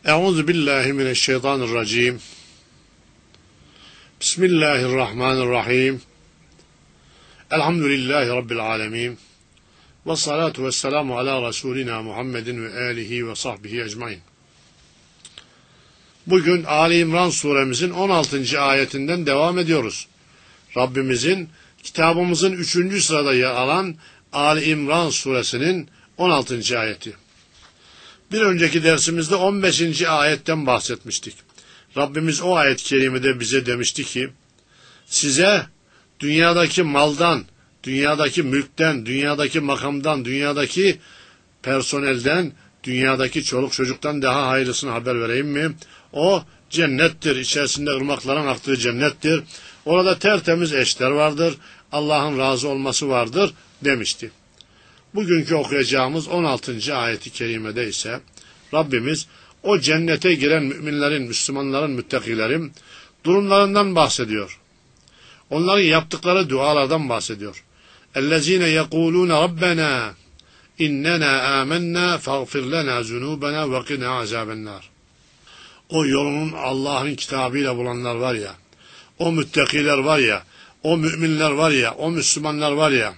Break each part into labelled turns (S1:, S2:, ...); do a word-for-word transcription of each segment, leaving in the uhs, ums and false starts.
S1: Euzu billahi mineşşeytanirracim. Bismillahirrahmanirrahim. Elhamdülillahi rabbil alamin. Ve salatu vesselamu ala Resulina Muhammedin ve alihi ve sahbihi ecmaîn. Bugün Ali İmran suremizin on altıncı ayetinden devam ediyoruz. Rabbimizin kitabımızın üçüncü sırada yer alan Ali İmran suresinin on altıncı ayeti. Bir önceki dersimizde on beşinci ayetten bahsetmiştik. Rabbimiz o ayet-i kerimede bize demişti ki, size dünyadaki maldan, dünyadaki mülkten, dünyadaki makamdan, dünyadaki personelden, dünyadaki çoluk çocuktan daha hayırlısını haber vereyim mi? O cennettir, içerisinde ırmakların aktığı cennettir. Orada tertemiz eşler vardır, Allah'ın razı olması vardır demişti. Bugünkü okuyacağımız on altıncı ayeti kerimede ise Rabbimiz o cennete giren müminlerin, Müslümanların, müttakilerin durumlarından bahsediyor. Onların yaptıkları dualardan bahsediyor. اَلَّذ۪ينَ يَقُولُونَ رَبَّنَا اِنَّنَا آمَنَّا فَاغْفِرْ لَنَا ذُنُوبَنَا وَقِنَا عَذَابَ النَّارِ. O yolunun Allah'ın kitabıyla bulanlar var ya, o müttakiler var ya, o müminler var ya, o Müslümanlar var ya,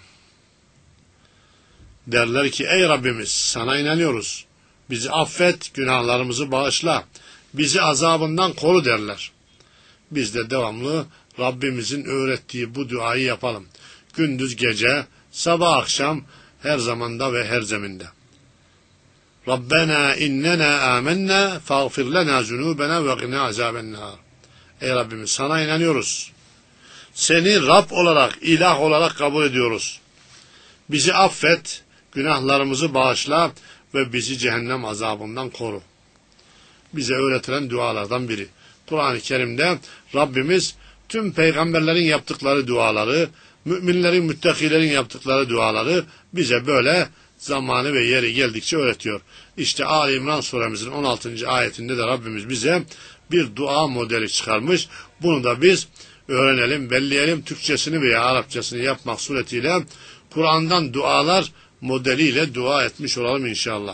S1: derler ki ey Rabbimiz sana inanıyoruz. Bizi affet, günahlarımızı bağışla, bizi azabından koru derler. Biz de devamlı Rabbimizin öğrettiği bu duayı yapalım. Gündüz gece, sabah akşam, her zamanda ve her zeminde. Rabbena innena amennâ faghfir lana zunubena ve qina azâbennâr. Ey Rabbimiz sana inanıyoruz. Seni Rab olarak, ilah olarak kabul ediyoruz. Bizi affet, günahlarımızı bağışla ve bizi cehennem azabından koru. Bize öğretilen dualardan biri. Kur'an-ı Kerim'de Rabbimiz tüm peygamberlerin yaptıkları duaları, müminlerin, müttakilerin yaptıkları duaları bize böyle zamanı ve yeri geldikçe öğretiyor. İşte Ali İmran suremizin on altıncı ayetinde de Rabbimiz bize bir dua modeli çıkarmış. Bunu da biz öğrenelim, belleyelim, Türkçesini veya Arapçasını yapmak suretiyle Kur'an'dan dualar modeliyle dua etmiş olalım inşallah.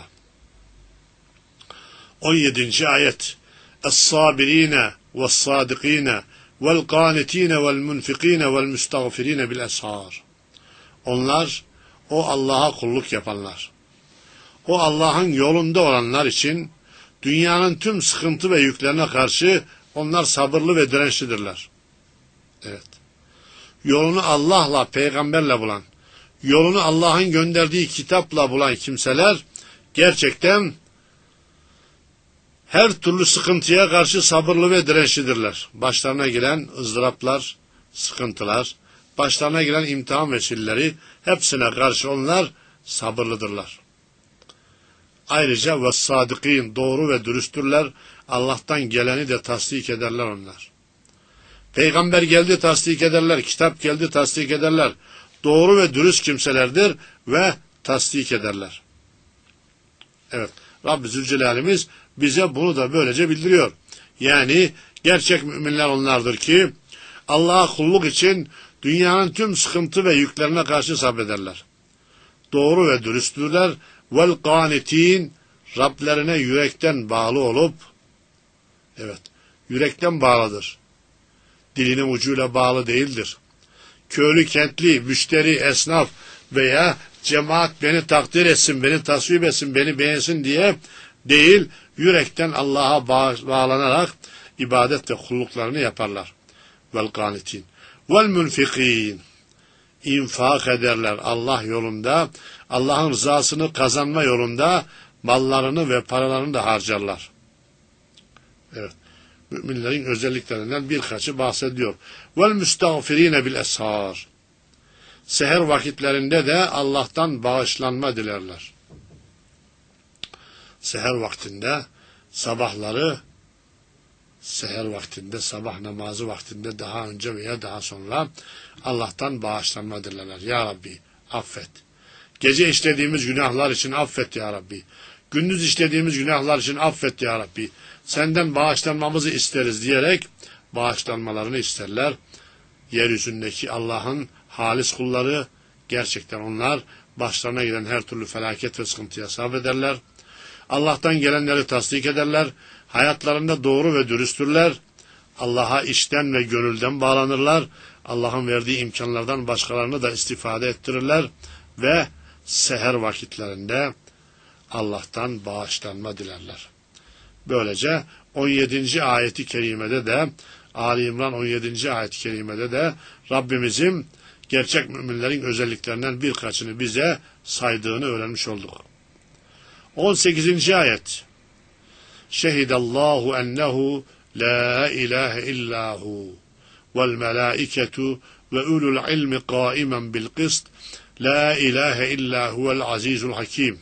S1: on yedinci ayet. Es-sabirine ve's-sadikine vel-qanitine vel-munfikine vel-müstağfirine bil-eshar. Onlar, o Allah'a kulluk yapanlar, o Allah'ın yolunda olanlar için dünyanın tüm sıkıntı ve yüklerine karşı onlar sabırlı ve dirençlidirler. Evet. Yolunu Allah'la, peygamberle bulan, yolunu Allah'ın gönderdiği kitapla bulan kimseler gerçekten her türlü sıkıntıya karşı sabırlı ve dirençlidirler. Başlarına gelen ızdıraplar, sıkıntılar, başlarına gelen imtihan vesileleri, hepsine karşı onlar sabırlıdırlar. Ayrıca ve sadıkîn, doğru ve dürüsttürler. Allah'tan geleni de tasdik ederler onlar. Peygamber geldi tasdik ederler, kitap geldi tasdik ederler. Doğru ve dürüst kimselerdir ve tasdik ederler. Evet, Rabbi Zülcelal'imiz bize bunu da böylece bildiriyor. Yani gerçek müminler onlardır ki Allah'a kulluk için dünyanın tüm sıkıntı ve yüklerine karşı sabrederler. Doğru ve dürüsttürler. Vel qanitin, Rablerine yürekten bağlı olup, evet, yürekten bağlıdır. Dilinin ucuyla bağlı değildir. Köylü, kentli, müşteri, esnaf veya cemaat beni takdir etsin, beni tasvip etsin, beni beğensin diye değil, yürekten Allah'a bağlanarak ibadet ve kulluklarını yaparlar. Vel qanitin. Vel munfikin. İnfak ederler Allah yolunda, Allah'ın rızasını kazanma yolunda mallarını ve paralarını da harcarlar. Evet. Müminlerin özelliklerinden birkaçı bahsediyor. Vel müstağfirine bil eshar. Seher vakitlerinde de Allah'tan bağışlanma dilerler. Seher vaktinde, sabahları, seher vaktinde, sabah namazı vaktinde daha önce veya daha sonra Allah'tan bağışlanma dilerler. Ya Rabbi affet. Gece işlediğimiz günahlar için affet ya Rabbi. Gündüz işlediğimiz günahlar için affet ya Rabbi. Senden bağışlanmamızı isteriz diyerek bağışlanmalarını isterler. Yeryüzündeki Allah'ın halis kulları, gerçekten onlar başlarına gelen her türlü felaket ve sıkıntıya sabrederler. Allah'tan gelenleri tasdik ederler, hayatlarında doğru ve dürüsttürler, Allah'a içten ve gönülden bağlanırlar, Allah'ın verdiği imkanlardan başkalarını da istifade ettirirler ve seher vakitlerinde Allah'tan bağışlanma dilerler. Böylece on yedinci ayeti kerimede de, Ali İmran on yedinci ayet-i kerimede de Rabbimizin gerçek müminlerin özelliklerinden birkaçını bize saydığını öğrenmiş olduk. on sekizinci ayet. Şehidallahu ennehu la ilahe illahu vel melâiketu ve ulul ilmi kâimen bil kıst la ilahe illa huvel azizul hakim.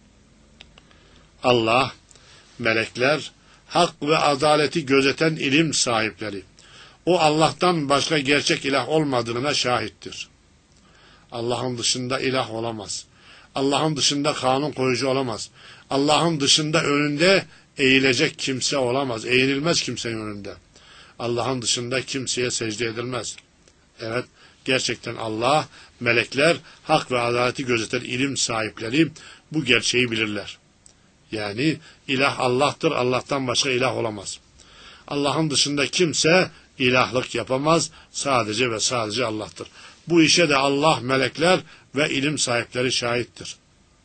S1: Allah, melekler, hak ve adaleti gözeten ilim sahipleri, o Allah'tan başka gerçek ilah olmadığına şahittir. Allah'ın dışında ilah olamaz. Allah'ın dışında kanun koyucu olamaz. Allah'ın dışında önünde eğilecek kimse olamaz. Eğilmez kimsenin önünde. Allah'ın dışında kimseye secde edilmez. Evet, gerçekten Allah, melekler, hak ve adaleti gözeten ilim sahipleri bu gerçeği bilirler. Yani ilah Allah'tır, Allah'tan başka ilah olamaz. Allah'ın dışında kimse ilahlık yapamaz, sadece ve sadece Allah'tır. Bu işe de Allah, melekler ve ilim sahipleri şahittir.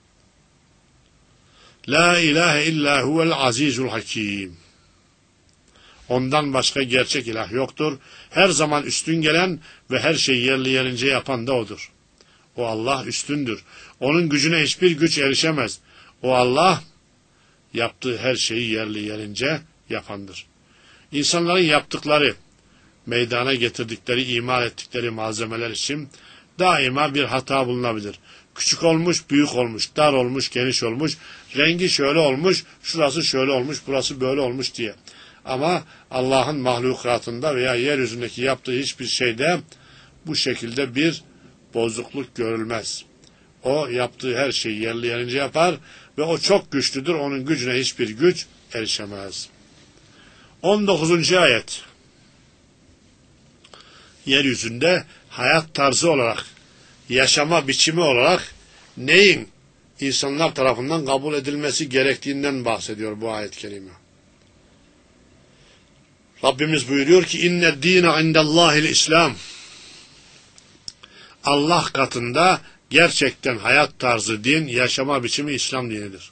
S1: La ilahe illa huvel azizul hakim. Ondan başka gerçek ilah yoktur. Her zaman üstün gelen ve her şeyi yerli yerince yapan da O'dur. O Allah üstündür. Onun gücüne hiçbir güç erişemez. O Allah yaptığı her şeyi yerli yerince yapandır. İnsanların yaptıkları, meydana getirdikleri, imal ettikleri malzemeler için daima bir hata bulunabilir. Küçük olmuş, büyük olmuş, dar olmuş, geniş olmuş, rengi şöyle olmuş, şurası şöyle olmuş, burası böyle olmuş diye. Ama Allah'ın mahlukatında veya yeryüzündeki yaptığı hiçbir şeyde bu şekilde bir bozukluk görülmez. O yaptığı her şeyi yerli yerince yapar ve o çok güçlüdür, onun gücüne hiçbir güç erişemez. on dokuzuncu ayet. Yeryüzünde hayat tarzı olarak, yaşama biçimi olarak neyin insanlar tarafından kabul edilmesi gerektiğinden bahsediyor bu ayet-i kerime. Rabbimiz buyuruyor ki inne dîne indellâhil İslam. Allah katında gerçekten hayat tarzı, din, yaşama biçimi İslam dinidir.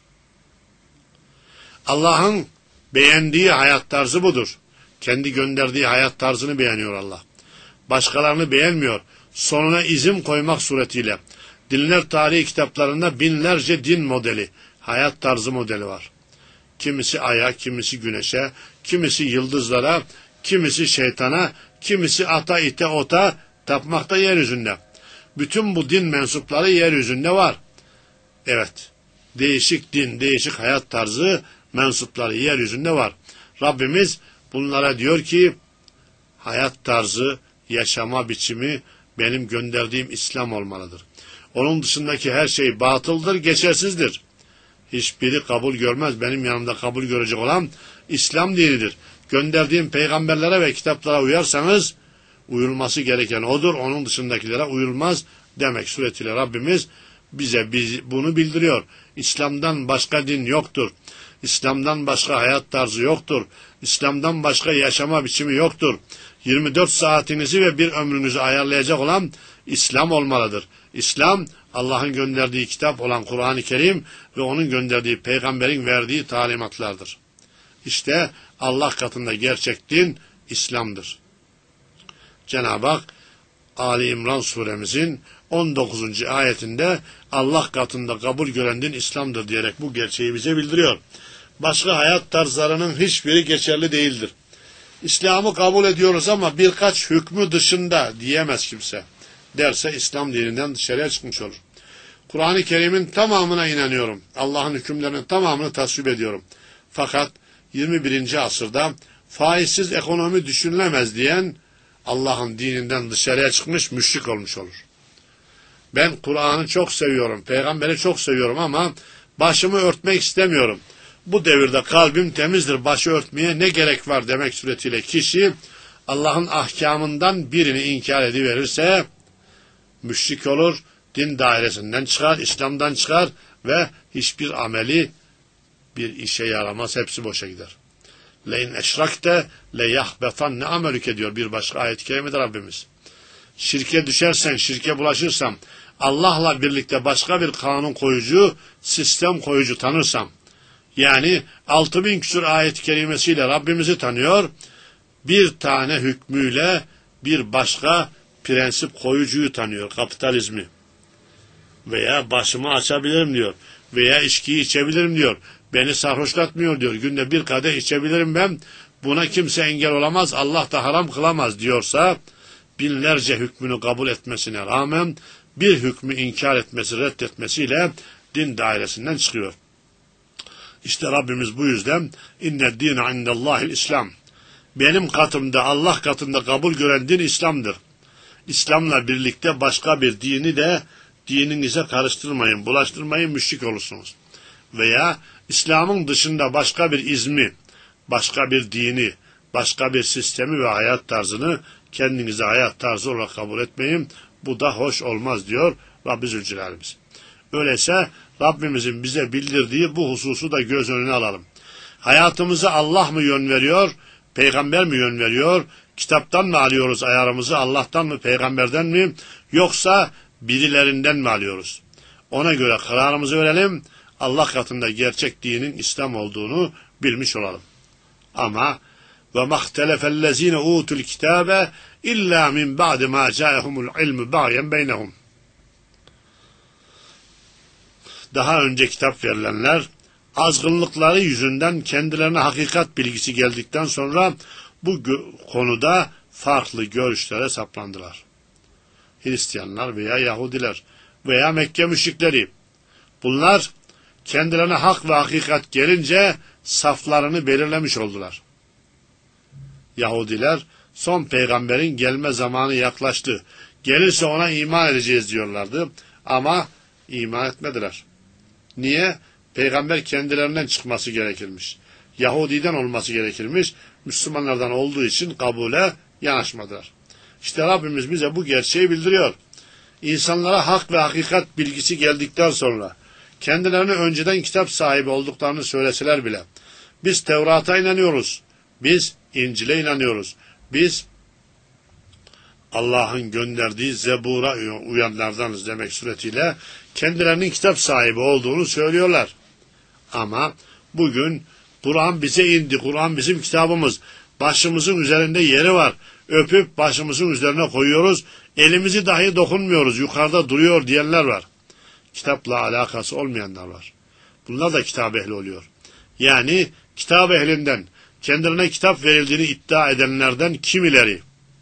S1: Allah'ın beğendiği hayat tarzı budur. Kendi gönderdiği hayat tarzını beğeniyor Allah. Başkalarını beğenmiyor. Sonuna izim koymak suretiyle. Dinler tarihi kitaplarında binlerce din modeli, hayat tarzı modeli var. Kimisi aya, kimisi güneşe, kimisi yıldızlara, kimisi şeytana, kimisi ata, ite, ota tapmakta yeryüzünde. Bütün bu din mensupları yeryüzünde var. Evet, değişik din, değişik hayat tarzı mensupları yeryüzünde var. Rabbimiz bunlara diyor ki, hayat tarzı, yaşama biçimi benim gönderdiğim İslam olmalıdır. Onun dışındaki her şey batıldır, geçersizdir. Hiçbiri kabul görmez. Benim yanımda kabul görecek olan İslam dinidir. Gönderdiğim peygamberlere ve kitaplara uyarsanız, uyulması gereken odur, onun dışındakilere uyulmaz demek suretiyle Rabbimiz bize biz bunu bildiriyor. İslam'dan başka din yoktur. İslam'dan başka hayat tarzı yoktur. İslam'dan başka yaşama biçimi yoktur. yirmi dört saatinizi ve bir ömrünüzü ayarlayacak olan İslam olmalıdır. İslam, Allah'ın gönderdiği kitap olan Kur'an-ı Kerim ve onun gönderdiği peygamberin verdiği talimatlardır. İşte Allah katında gerçek din İslam'dır. Cenab-ı Hak Ali İmran suremizin on dokuzuncu ayetinde Allah katında kabul gören din İslam'dır diyerek bu gerçeği bize bildiriyor. Başka hayat tarzlarının hiçbiri geçerli değildir. İslam'ı kabul ediyoruz ama birkaç hükmü dışında diyemez kimse. Derse İslam dininden dışarıya çıkmış olur. Kur'an-ı Kerim'in tamamına inanıyorum. Allah'ın hükümlerinin tamamını tasvip ediyorum. Fakat yirmi birinci asırda faizsiz ekonomi düşünülemez diyen Allah'ın dininden dışarıya çıkmış müşrik olmuş olur. Ben Kur'an'ı çok seviyorum, peygamberi çok seviyorum ama başımı örtmek istemiyorum. Bu devirde kalbim temizdir, başı örtmeye ne gerek var demek suretiyle kişi Allah'ın ahkamından birini inkar ediverirse müşrik olur, din dairesinden çıkar, İslam'dan çıkar ve hiçbir ameli bir işe yaramaz, hepsi boşa gider. Leyn eşrakte le yahbetan ne amelüke diyor bir başka ayet-i kerimede Rabbimiz. Şirke düşersen, şirke bulaşırsan, Allah'la birlikte başka bir kanun koyucu, sistem koyucu tanırsam, yani altı bin küsur ayet-i kerimesiyle Rabbimizi tanıyor, bir tane hükmüyle bir başka prensip koyucuyu tanıyor, kapitalizmi. Veya başımı açabilirim diyor, veya içkiyi içebilirim diyor, beni sarhoşlatmıyor diyor, günde bir kadeh içebilirim ben, buna kimse engel olamaz, Allah da haram kılamaz diyorsa, binlerce hükmünü kabul etmesine rağmen, bir hükmü inkar etmesi, reddetmesiyle din dairesinden çıkıyor. İşte Rabbimiz bu yüzden inne dîne indellâhil İslam. Benim katımda, Allah katında kabul gören din İslam'dır. İslam'la birlikte başka bir dini de dininize karıştırmayın, bulaştırmayın, müşrik olursunuz. Veya İslam'ın dışında başka bir izmi, başka bir dini, başka bir sistemi ve hayat tarzını kendinize hayat tarzı olarak kabul etmeyin. Bu da hoş olmaz diyor Rabbi Zülcelal'imiz. Öyleyse Rabbimizin bize bildirdiği bu hususu da göz önüne alalım. Hayatımıza Allah mı yön veriyor, peygamber mi yön veriyor, kitaptan mı alıyoruz ayarımızı, Allah'tan mı, peygamberden mi, yoksa birilerinden mi alıyoruz? Ona göre kararımızı verelim, Allah katında gerçek dinin İslam olduğunu bilmiş olalım. Ama ve mahtelefellezine utul kitabe illa min ba'di ma ca'ahumul ilmu bagyen beynehum. Daha önce kitap verilenler azgınlıkları yüzünden kendilerine hakikat bilgisi geldikten sonra bu konuda farklı görüşlere saplandılar. Hristiyanlar veya Yahudiler veya Mekke müşrikleri. Bunlar kendilerine hak ve hakikat gelince saflarını belirlemiş oldular. Yahudiler son peygamberin gelme zamanı yaklaştı, gelirse ona iman edeceğiz diyorlardı ama iman etmediler. Niye? Peygamber kendilerinden çıkması gerekirmiş. Yahudiden olması gerekirmiş. Müslümanlardan olduğu için kabule yanaşmadılar. İşte Rabbimiz bize bu gerçeği bildiriyor. İnsanlara hak ve hakikat bilgisi geldikten sonra kendilerine önceden kitap sahibi olduklarını söyleseler bile biz Tevrat'a inanıyoruz. Biz İncil'e inanıyoruz. Biz Allah'ın gönderdiği Zebur'a uyanlardanız demek suretiyle kendilerinin kitap sahibi olduğunu söylüyorlar. Ama bugün Kur'an bize indi, Kur'an bizim kitabımız, başımızın üzerinde yeri var, öpüp başımızın üzerine koyuyoruz, elimizi dahi dokunmuyoruz, yukarıda duruyor diyenler var. Kitapla alakası olmayanlar var. Bunlar da kitap ehli oluyor. Yani kitap ehlinden, kendilerine kitap verildiğini iddia edenlerden kimileri,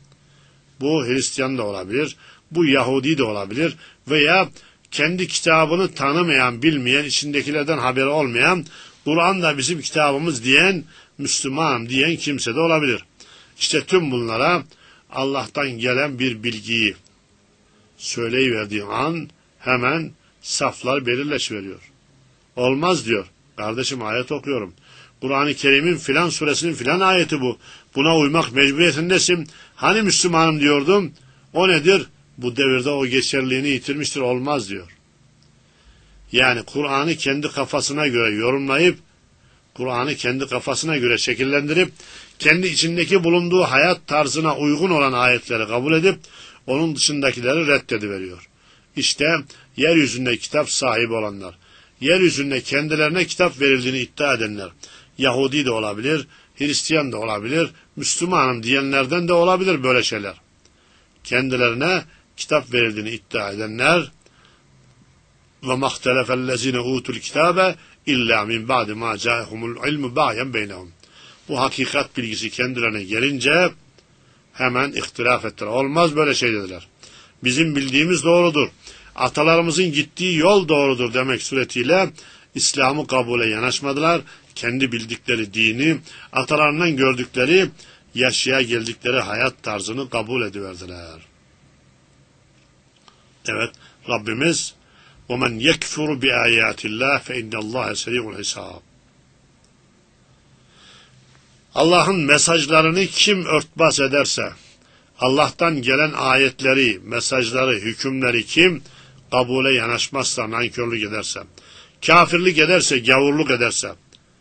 S1: bu Hristiyan da olabilir, bu Yahudi de olabilir veya kendi kitabını tanımayan, bilmeyen, içindekilerden haberi olmayan, Kur'an da bizim kitabımız diyen, Müslüman diyen kimse de olabilir. İşte tüm bunlara Allah'tan gelen bir bilgiyi söyleyiverdiği an hemen saflar belirleşiveriyor. Olmaz diyor. Kardeşim ayet okuyorum. Kur'an-ı Kerim'in filan suresinin filan ayeti bu. Buna uymak mecburiyetindesin. Hani Müslümanım diyordum. O nedir? Bu devirde o geçerliliğini yitirmiştir. Olmaz diyor. Yani Kur'an'ı kendi kafasına göre yorumlayıp, Kur'an'ı kendi kafasına göre şekillendirip, kendi içindeki bulunduğu hayat tarzına uygun olan ayetleri kabul edip, onun dışındakileri reddediveriyor. İşte yeryüzünde kitap sahibi olanlar, yeryüzünde kendilerine kitap verildiğini iddia edenler, Yahudi de olabilir, Hristiyan da olabilir, Müslümanım diyenlerden de olabilir böyle şeyler. Kendilerine kitap verildiğini iddia edenler, ve mahtelefellezine utul kitabe illa min ba'di ma ca'ahumul ilmu bagyen beynehum. Bu hakikat bilgisi kendilerine gelince hemen ihtilaf ettiler. Olmaz böyle şey dediler. Bizim bildiğimiz doğrudur. Atalarımızın gittiği yol doğrudur demek suretiyle İslam'ı kabule yanaşmadılar. Kendi bildikleri dini, atalarından gördükleri, yaşaya geldikleri hayat tarzını kabul ediverdiler. Evet, Rabbimiz وَمَنْ يَكْفُرُ بِآيَاتِ اللّٰهِ فَاِنَّ اللّٰهَ سَرِيعُ الْحِسَابِ. Allah'ın mesajlarını kim örtbas ederse, Allah'tan gelen ayetleri, mesajları, hükümleri kim kabule yanaşmazsa, nankörlük ederse, kafirlik ederse, gavurluk ederse,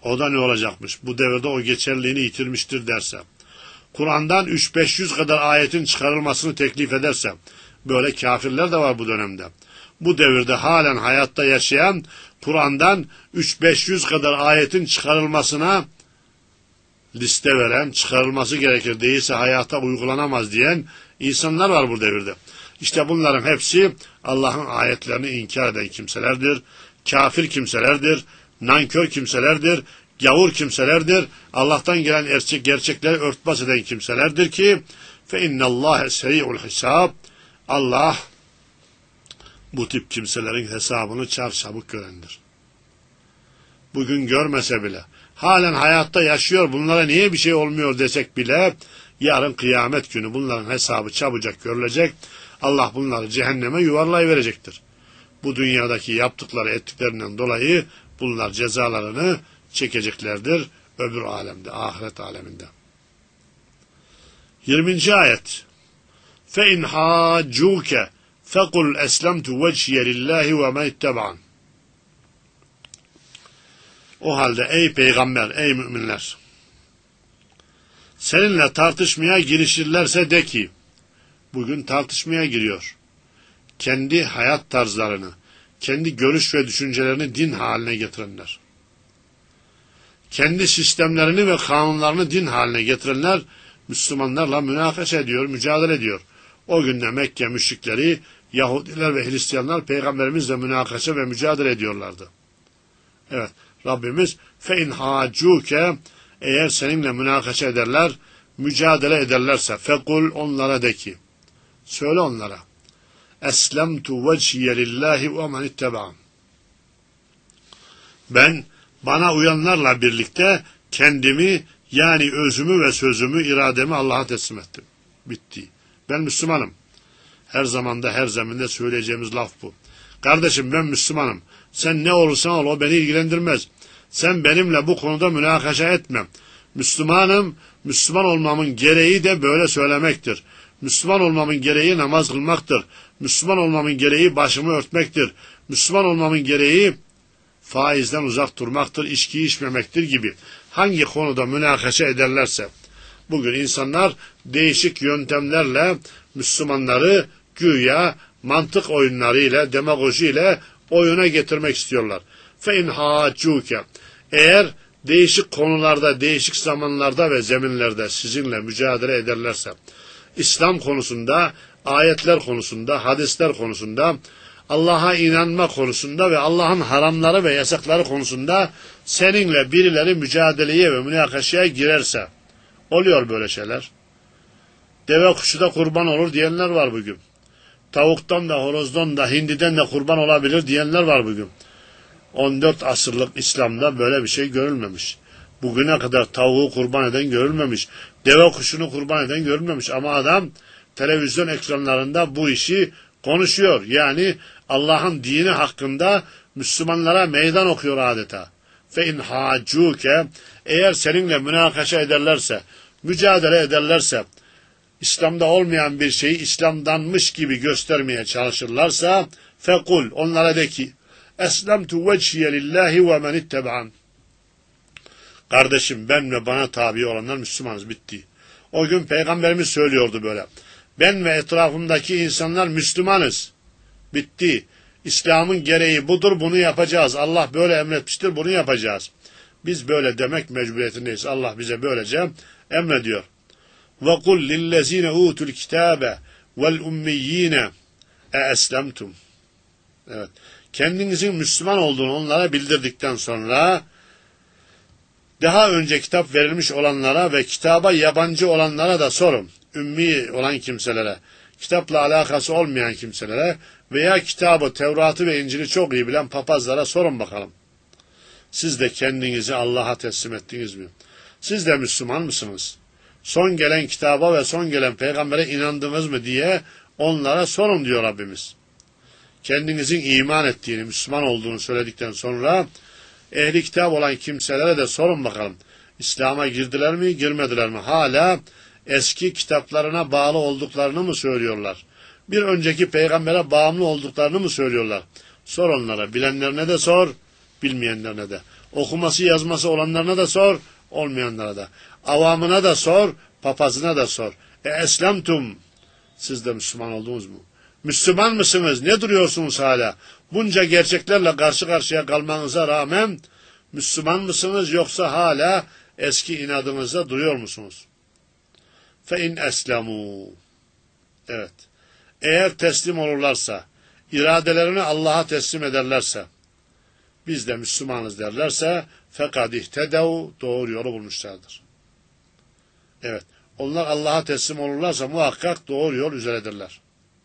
S1: O da ne olacakmış? Bu devirde o geçerliğini yitirmiştir derse, Kur'an'dan üç beş yüz kadar ayetin çıkarılmasını teklif ederse, böyle kafirler de var bu dönemde. Bu devirde halen hayatta yaşayan, Kur'an'dan üç beş yüz kadar ayetin çıkarılmasına liste veren, çıkarılması gerekir, değilse hayata uygulanamaz diyen insanlar var bu devirde. İşte bunların hepsi Allah'ın ayetlerini inkar eden kimselerdir, kafir kimselerdir, nankör kimselerdir, gavur kimselerdir, Allah'tan gelen gerçek, gerçekleri örtbas eden kimselerdir ki فَاِنَّ اللّٰهَ سَرِيعُ الْحِسَابِ Allah bu tip kimselerin hesabını çarçabuk görendir. Bugün görmese bile, halen hayatta yaşıyor, bunlara niye bir şey olmuyor desek bile, yarın kıyamet günü bunların hesabı çabucak görülecek, Allah bunları cehenneme yuvarlayıverecektir. Bu dünyadaki yaptıkları ettiklerinden dolayı bunlar cezalarını çekeceklerdir öbür alemde, ahiret aleminde. yirminci ayet. فَاِنْ حَاجُّوكَ فَقُلْ اَسْلَمْتُ وَجْهِيَ لِلّٰهِ وَمَنِ اتَّبَعَنِ O halde ey peygamber, ey müminler, seninle tartışmaya girişirlerse de ki, bugün tartışmaya giriyor. Kendi hayat tarzlarını, kendi görüş ve düşüncelerini din haline getirenler, kendi sistemlerini ve kanunlarını din haline getirenler, Müslümanlarla münakaşa ediyor, mücadele ediyor. O günde Mekke müşrikleri, Yahudiler ve Hristiyanlar peygamberimizle münakaşa ve mücadele ediyorlardı. Evet, Rabbimiz فَاِنْ حَاجُّوكَ eğer seninle münakaşa ederler, mücadele ederlerse, fekul onlara de ki, söyle onlara, eslemtu veciye lillahi ve men itteba'n. Ben bana uyanlarla birlikte kendimi, yani özümü ve sözümü, irademi Allah'a teslim ettim. Bitti. Ben Müslümanım. Her zamanda, her zeminde söyleyeceğimiz laf bu. Kardeşim ben Müslümanım. Sen ne olursan ol, o beni ilgilendirmez. Sen benimle bu konuda münakaşa etme. Müslümanım, Müslüman olmamın gereği de böyle söylemektir. Müslüman olmamın gereği namaz kılmaktır. Müslüman olmamın gereği başımı örtmektir. Müslüman olmamın gereği faizden uzak durmaktır, içki içmemektir gibi. Hangi konuda münakaşa ederlerse, bugün insanlar değişik yöntemlerle Müslümanları güya mantık oyunlarıyla, demagojiyle oyuna getirmek istiyorlar. فَاِنْ حَاجُّوكَ eğer değişik konularda, değişik zamanlarda ve zeminlerde sizinle mücadele ederlerse, İslam konusunda, ayetler konusunda, hadisler konusunda, Allah'a inanma konusunda ve Allah'ın haramları ve yasakları konusunda seninle birileri mücadeleye ve münakaşaya girerse, oluyor böyle şeyler. Deve kuşu da kurban olur diyenler var bugün. Tavuktan da, horozdan da, hindiden de kurban olabilir diyenler var bugün. on dört asırlık İslam'da böyle bir şey görülmemiş. Bugüne kadar tavuğu kurban eden görülmemiş. Deve kuşunu kurban eden görülmemiş. Ama adam televizyon ekranlarında bu işi konuşuyor. Yani Allah'ın dini hakkında Müslümanlara meydan okuyor adeta. فَاِنْ حَاجُّوكَ eğer seninle münakaşa ederlerse, mücadele ederlerse, İslam'da olmayan bir şeyi İslam'danmış gibi göstermeye çalışırlarsa, fekul onlara de ki, eslemtu veciye lillahi ve men itteba'n. Kardeşim ben ve bana tabi olanlar Müslümanız, bitti. O gün Peygamberimiz söylüyordu böyle. Ben ve etrafımdaki insanlar Müslümanız. Bitti. İslam'ın gereği budur, bunu yapacağız. Allah böyle emretmiştir, bunu yapacağız. Biz böyle demek mecburiyetindeyiz. Allah bize böylece emrediyor. وَقُلْ لِلَّذ۪ينَ اُوتُوا الْكِتَابَ وَالْاُمِّيِّينَ اَاَسْلَمْتُمْ. Evet. Kendinizin Müslüman olduğunu onlara bildirdikten sonra, daha önce kitap verilmiş olanlara ve kitaba yabancı olanlara da sorun. Ümmi olan kimselere, kitapla alakası olmayan kimselere veya kitabı, Tevrat'ı ve İncil'i çok iyi bilen papazlara sorun bakalım. Siz de kendinizi Allah'a teslim ettiniz mi? Siz de Müslüman mısınız? Son gelen kitaba ve son gelen peygambere inandınız mı diye onlara sorun diyor Rabbimiz. Kendinizin iman ettiğini, Müslüman olduğunu söyledikten sonra ehli kitap olan kimselere de sorun bakalım. İslam'a girdiler mi, girmediler mi? Hala eski kitaplarına bağlı olduklarını mı söylüyorlar? Bir önceki peygambere bağımlı olduklarını mı söylüyorlar? Sor onlara. Bilenlerine de sor, bilmeyenlerine de. Okuması yazması olanlarına da sor, olmayanlara da. Avamına da sor, papazına da sor. E eslemtum. Siz de Müslüman oldunuz mu? Müslüman mısınız? Ne duruyorsunuz hala? Bunca gerçeklerle karşı karşıya kalmanıza rağmen Müslüman mısınız yoksa hala eski inadınızda duruyor musunuz? Fe in eslemu. Evet. Eğer teslim olurlarsa, iradelerini Allah'a teslim ederlerse, biz de Müslümanız derlerse, fekad ihtedev, doğru yolu bulmuşlardır. Evet. Onlar Allah'a teslim olurlarsa muhakkak doğru yol üzeredirler.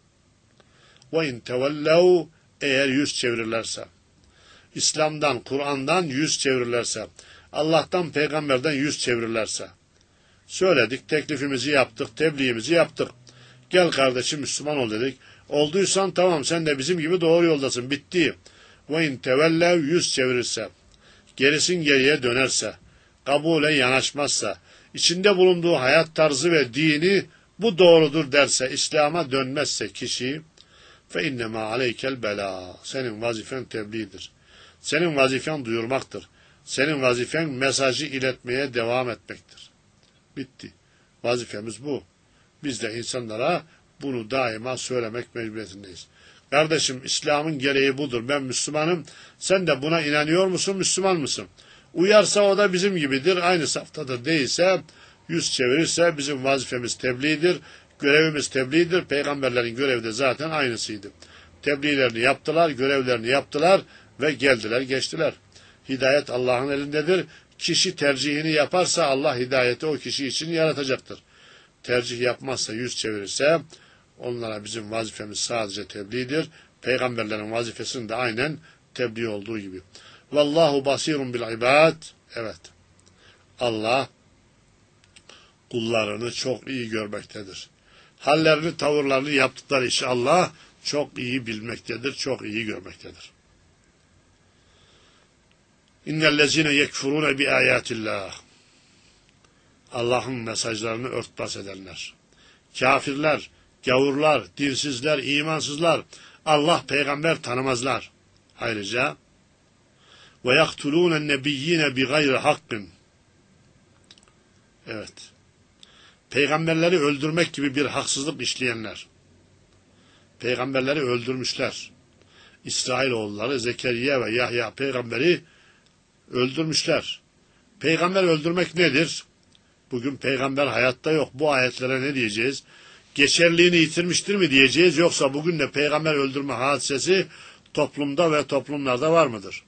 S1: Ve in tevellev, eğer yüz çevirirlerse, İslam'dan, Kur'an'dan yüz çevirirlerse, Allah'tan, peygamberden yüz çevirirlerse, söyledik, teklifimizi yaptık, tebliğimizi yaptık. Gel kardeşim Müslüman ol dedik. Olduysan tamam, sen de bizim gibi doğru yoldasın, bitti. Ve in tevellev, yüz çevirirse, gerisin geriye dönerse, kabule yanaşmazsa, içinde bulunduğu hayat tarzı ve dini bu doğrudur derse, İslam'a dönmezse kişi, fe innema aleykel bela, senin vazifen tebliğdir. Senin vazifen duyurmaktır. Senin vazifen mesajı iletmeye devam etmektir. Bitti. Vazifemiz bu. Biz de insanlara bunu daima söylemek mecburiyetindeyiz. Kardeşim, İslam'ın gereği budur. Ben Müslümanım. Sen de buna inanıyor musun? Müslüman mısın? Uyarsa o da bizim gibidir. Aynı saftadır. Değilse, yüz çevirirse bizim vazifemiz tebliğdir. Görevimiz tebliğdir. Peygamberlerin görevi de zaten aynısıydı. Tebliğlerini yaptılar, görevlerini yaptılar ve geldiler, geçtiler. Hidayet Allah'ın elindedir. Kişi tercihini yaparsa Allah hidayeti o kişi için yaratacaktır. Tercih yapmazsa, yüz çevirirse, onlara bizim vazifemiz sadece tebliğdir. Peygamberlerin vazifesinin de aynen tebliğ olduğu gibi. Vallahu basirun bil ibad. Evet. Allah kullarını çok iyi görmektedir. Hallerini, tavırlarını, yaptıkları işi Allah çok iyi bilmektedir, çok iyi görmektedir. İnnellezine yekfurune bi ayatillah. Allah'ın mesajlarını örtbas edenler. Kafirler, gavurlar, dinsizler, imansızlar, Allah peygamber tanımazlar. Ayrıca ve yaktulûnen nebiyyine bi gayri hakkın. Evet. Peygamberleri öldürmek gibi bir haksızlık işleyenler. Peygamberleri öldürmüşler. İsrailoğulları Zekeriya ve Yahya peygamberi öldürmüşler. Peygamber öldürmek nedir? Bugün peygamber hayatta yok. Bu ayetlere ne diyeceğiz? Geçerliğini yitirmiştir mi diyeceğiz? Yoksa bugün de peygamber öldürme hadisesi toplumda ve toplumlarda var mıdır?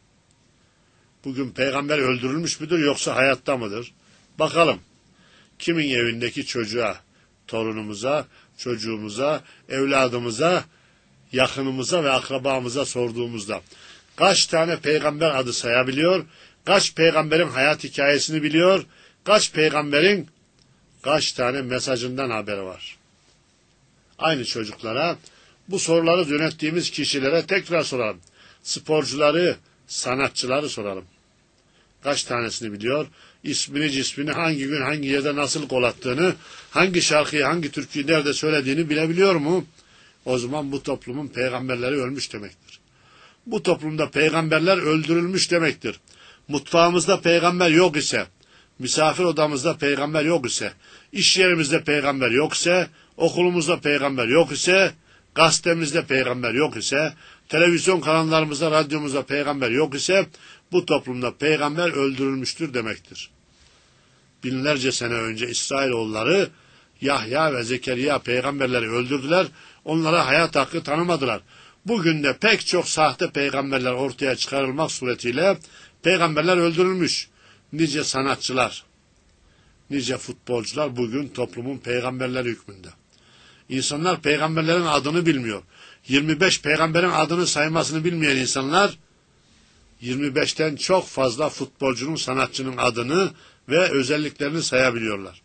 S1: Bugün peygamber öldürülmüş müdür yoksa hayatta mıdır? Bakalım. Kimin evindeki çocuğa, torunumuza, çocuğumuza, evladımıza, yakınımıza ve akrabamıza sorduğumuzda kaç tane peygamber adı sayabiliyor, kaç peygamberin hayat hikayesini biliyor, kaç peygamberin kaç tane mesajından haberi var? Aynı çocuklara, bu soruları yönettiğimiz kişilere tekrar soralım. Sporcuları, sanatçıları soralım. Kaç tanesini biliyor? İsmini, cismini, hangi gün, hangi yerde nasıl gol attığını, hangi şarkıyı, hangi türküyü nerede söylediğini bilebiliyor mu? O zaman bu toplumun peygamberleri ölmüş demektir. Bu toplumda peygamberler öldürülmüş demektir. Mutfağımızda peygamber yok ise, misafir odamızda peygamber yok ise, iş yerimizde peygamber yok ise, okulumuzda peygamber yok ise, gazetemizde peygamber yok ise, televizyon kanallarımızda, radyomuzda peygamber yok ise, bu toplumda peygamber öldürülmüştür demektir. Binlerce sene önce İsrailoğulları Yahya ve Zekeriya peygamberleri öldürdüler, onlara hayat hakkı tanımadılar. Bugün de pek çok sahte peygamberler ortaya çıkarılmak suretiyle peygamberler öldürülmüş. Nice sanatçılar, nice futbolcular bugün toplumun peygamberleri hükmünde. İnsanlar peygamberlerin adını bilmiyor. yirmi beş peygamberin adını saymasını bilmeyen insanlar, yirmi beşten çok fazla futbolcunun, sanatçının adını ve özelliklerini sayabiliyorlar.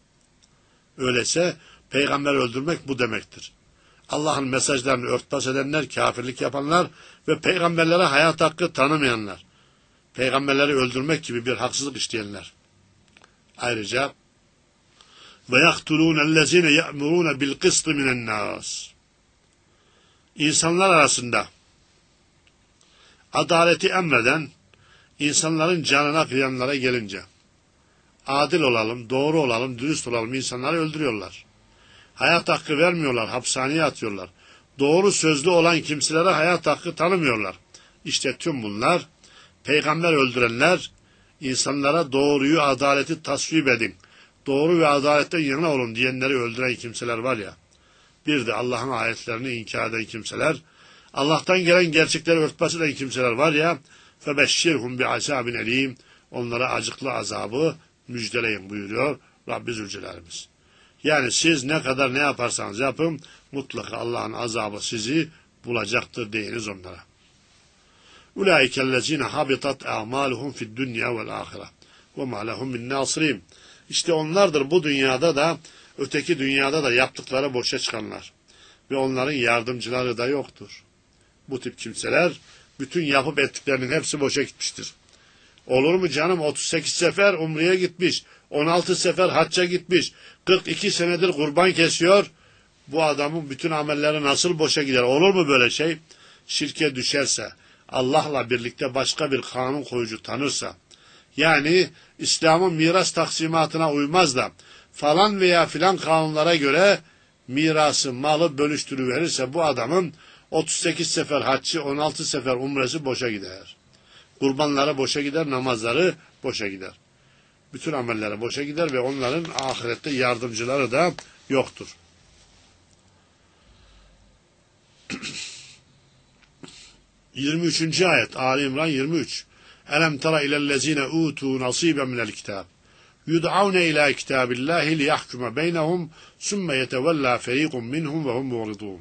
S1: Öyleyse peygamber öldürmek bu demektir. Allah'ın mesajlarını örtbas edenler, kafirlik yapanlar ve peygamberlere hayat hakkı tanımayanlar. Peygamberleri öldürmek gibi bir haksızlık işleyenler. Ayrıca ve yaktulûnellezîne ye'murûne bil kıstı minennâs. İnsanlar arasında adaleti emreden, İnsanların canına kıyanlara gelince, adil olalım, doğru olalım, dürüst olalım, insanları öldürüyorlar. Hayat hakkı vermiyorlar, hapishaneye atıyorlar. Doğru sözlü olan kimselere hayat hakkı tanımıyorlar. İşte tüm bunlar, peygamber öldürenler, insanlara doğruyu, adaleti tasvip edin, doğru ve adaletten yana olun diyenleri öldüren kimseler var ya, bir de Allah'ın ayetlerini inkar eden kimseler, Allah'tan gelen gerçekleri örtbas eden kimseler var ya, فَبَشِّرْهُمْ بِعَذَابٍ elîm, onlara acıklı azabı müjdeleyin buyuruyor Rabbi Zülcelal'imiz. Yani siz ne kadar ne yaparsanız yapın, mutlaka Allah'ın azabı sizi bulacaktır deyiniz onlara. اُولَٰئِكَ الَّذ۪ينَ حَبِطَتْ اَعْمَالُهُمْ فِي الدُّنْيَا وَالْآخِرَةِ وَمَا لَهُمْ مِنْ نَاصِرِينَ. İşte onlardır bu dünyada da, öteki dünyada da yaptıkları boşa çıkanlar. Ve onların yardımcıları da yoktur. Bu tip kimseler, bütün yapıp ettiklerinin hepsi boşa gitmiştir. Olur mu canım, otuz sekiz sefer umreye gitmiş, on altı sefer hacca gitmiş, kırk iki senedir kurban kesiyor. Bu adamın bütün amelleri nasıl boşa gider? Olur mu böyle şey? Şirke düşerse, Allah'la birlikte başka bir kanun koyucu tanırsa, yani İslam'ın miras taksimatına uymaz da falan veya filan kanunlara göre mirası, malı bölüştürüverirse bu adamın otuz sekiz sefer haccı, on altı sefer umresi boşa gider. Kurbanları boşa gider, namazları boşa gider. Bütün amelleri boşa gider ve onların ahirette yardımcıları da yoktur. yirmi üçüncü ayet Ali İmran yirmi üç. Elem tara ilellezine utu nasiben minel kitab. Yud'avne ila kitabillahi liyahkume beynehum sümme yetevella ferikun minhum ve hum mu'ridun.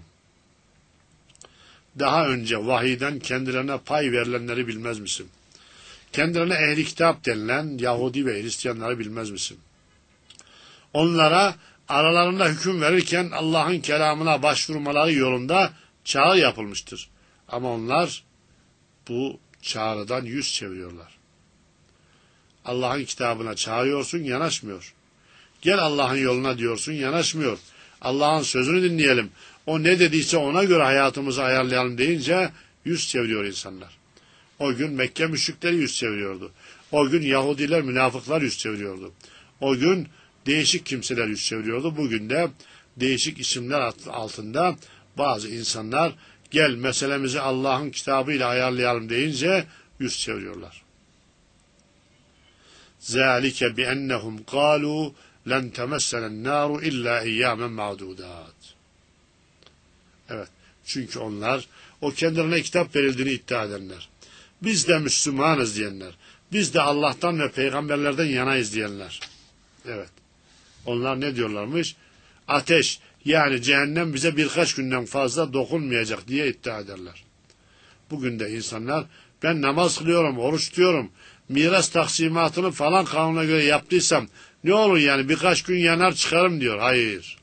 S1: Daha önce vahiyden kendilerine pay verilenleri bilmez misin? Kendilerine ehli kitap denilen Yahudi ve Hristiyanları bilmez misin? Onlara aralarında hüküm verirken Allah'ın kelamına başvurmaları yolunda çağrı yapılmıştır. Ama onlar bu çağrıdan yüz çeviriyorlar. Allah'ın kitabına çağırıyorsun, yanaşmıyor. Gel Allah'ın yoluna diyorsun, yanaşmıyor. Allah'ın sözünü dinleyelim. O ne dediyse ona göre hayatımızı ayarlayalım deyince yüz çeviriyor insanlar. O gün Mekke müşrikleri yüz çeviriyordu. O gün Yahudiler, münafıklar yüz çeviriyordu. O gün değişik kimseler yüz çeviriyordu. Bugün de değişik isimler altında bazı insanlar gel meselemizi Allah'ın kitabıyla ayarlayalım deyince yüz çeviriyorlar. ذَٰلِكَ بِأَنَّهُمْ قَالُوا لَنْ تَمَسَّنَ النَّارُ اِلَّا اِيَّامًا مَعْدُودَاتٍ. Evet, çünkü onlar o kendilerine kitap verildiğini iddia edenler, biz de Müslümanız diyenler, biz de Allah'tan ve peygamberlerden yanayız diyenler. Evet, onlar ne diyorlarmış? Ateş, yani cehennem bize birkaç günden fazla dokunmayacak diye iddia ederler. Bugün de insanlar, ben namaz kılıyorum, oruç tutuyorum, miras taksimatını falan kanuna göre yaptıysam ne olur yani birkaç gün yanar çıkarım diyor. Hayır.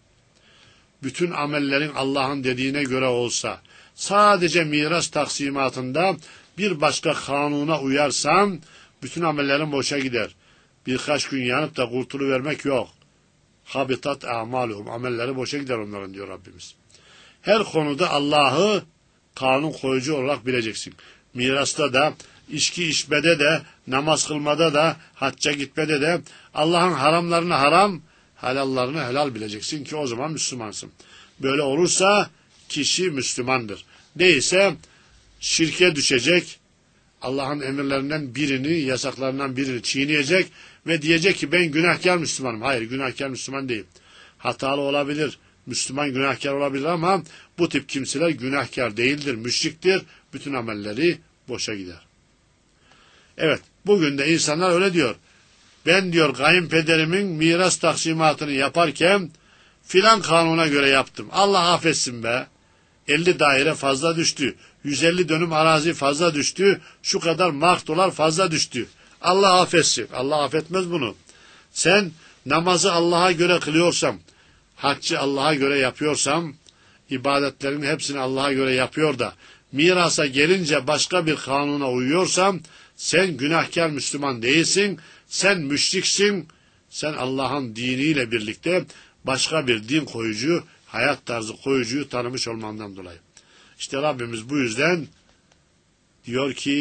S1: Bütün amellerin Allah'ın dediğine göre olsa, sadece miras taksimatında bir başka kanuna uyarsan, bütün amellerin boşa gider. Birkaç gün yanıp da kurtuluvermek yok. Habitat a'maluhum, amelleri boşa gider onların diyor Rabbimiz. Her konuda Allah'ı kanun koyucu olarak bileceksin. Mirasta da, içki içmede de, namaz kılmada da, hacca gitmede de Allah'ın haramlarını haram, helallarını helal bileceksin ki o zaman Müslümansın. Böyle olursa kişi Müslümandır. Değilse şirke düşecek, Allah'ın emirlerinden birini, yasaklarından birini çiğneyecek ve diyecek ki ben günahkar Müslümanım. Hayır, günahkar Müslüman değil. Hatalı olabilir, Müslüman günahkar olabilir ama bu tip kimseler günahkar değildir, müşriktir. Bütün amelleri boşa gider. Evet, bugün de insanlar öyle diyor. Ben diyor kayınpederimin miras taksimatını yaparken filan kanuna göre yaptım. Allah affetsin be. elli daire fazla düştü. yüz elli dönüm arazi fazla düştü. Şu kadar mark dolar fazla düştü. Allah affetsin. Allah affetmez bunu. Sen namazı Allah'a göre kılıyorsam, haccı Allah'a göre yapıyorsam, ibadetlerin hepsini Allah'a göre yapıyor da, mirasa gelince başka bir kanuna uyuyorsam, sen günahkar Müslüman değilsin, sen müşriksin, sen Allah'ın diniyle birlikte başka bir din koyucu, hayat tarzı koyucuyu tanımış olmandan dolayı. İşte Rabbimiz bu yüzden diyor ki,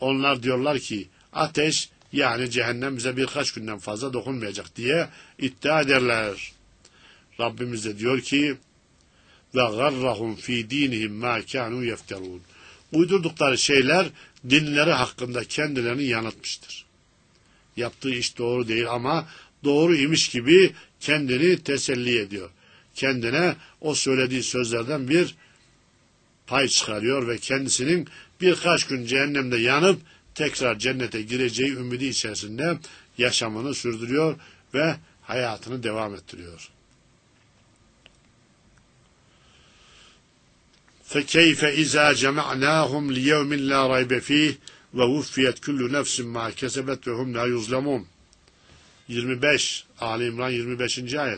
S1: Onlar diyorlar ki ateş yani cehennem bize birkaç günden fazla dokunmayacak diye iddia ederler. Rabbimiz de diyor ki ve garrahum fi dinihim ma kanu yefterun. Uydurdukları şeyler dinleri hakkında kendilerini yanıltmıştır. Yaptığı iş doğru değil ama doğru imiş gibi kendini teselli ediyor. Kendine o söylediği sözlerden bir pay çıkarıyor ve kendisinin birkaç gün cehennemde yanıp tekrar cennete gireceği ümidi içerisinde yaşamını sürdürüyor ve hayatını devam ettiriyor. فَكَيْفَ اِذَا جَمَعْنَاهُمْ لِيَوْمٍ لَا رَيْبَ ف۪يهِ وَوُفِّيَتْ كُلُّ نَفْسٍ مَا كَسَبَتْ وَهُمْ لَا يُظْلَمُونَ. yirmi beş Ali İmran yirmi beşinci ayet.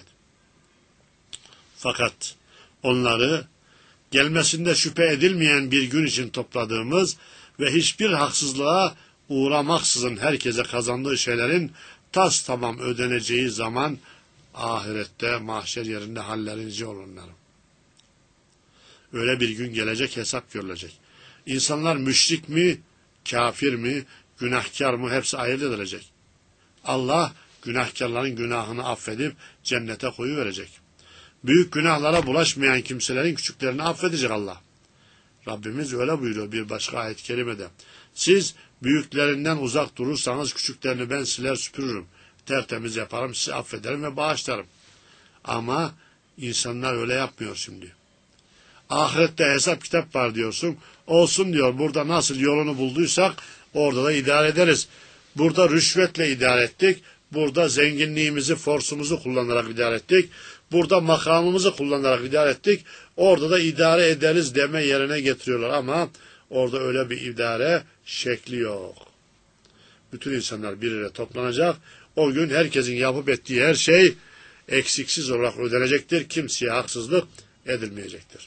S1: Fakat onları gelmesinde şüphe edilmeyen bir gün için topladığımız ve hiçbir haksızlığa uğramaksızın herkese kazandığı şeylerin tas tamam ödeneceği zaman ahirette mahşer yerinde hallerince olurlar. Öyle bir gün gelecek, hesap görülecek. İnsanlar müşrik mi, kafir mi, günahkar mı hepsi ayırt edilecek. Allah günahkarların günahını affedip cennete koyuverecek. Büyük günahlara bulaşmayan kimselerin küçüklerini affedecek Allah. Rabbimiz öyle buyuruyor bir başka ayet-i kerimede. Siz büyüklerinden uzak durursanız küçüklerini ben siler süpürürüm. Tertemiz yaparım, sizi affederim ve bağışlarım. Ama insanlar öyle yapmıyor şimdi. Ahirette hesap kitap var diyorsun. Olsun diyor, burada nasıl yolunu bulduysak orada da idare ederiz. Burada rüşvetle idare ettik. Burada zenginliğimizi, forsumuzu kullanarak idare ettik. Burada makamımızı kullanarak idare ettik. Orada da idare ederiz deme yerine getiriyorlar ama orada öyle bir idare şekli yok. Bütün insanlar bir yere toplanacak. O gün herkesin yapıp ettiği her şey eksiksiz olarak ödenecektir. Kimseye haksızlık edilmeyecektir.